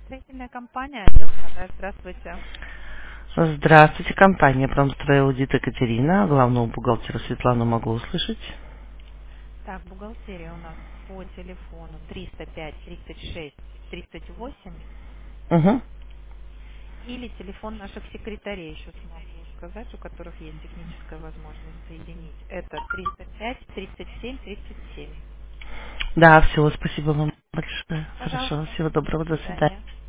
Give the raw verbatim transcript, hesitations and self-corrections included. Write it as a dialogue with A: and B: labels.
A: Строительная компания, отдел продаж. Здравствуйте.
B: Здравствуйте, компания «Промстрой Аудит» Екатерина, главного бухгалтера Светлану могу услышать.
A: Так, бухгалтерия у нас по телефону триста пять тридцать шесть тридцать восемь
B: Угу.
A: или телефон наших секретарей еще смогу сказать, у которых есть техническая возможность соединить. Это триста пять тридцать семь тридцать семь.
B: Да, все, спасибо вам большое. Хорошо,
A: Пожалуйста.
B: всего
A: До
B: доброго, до свидания.
A: свидания.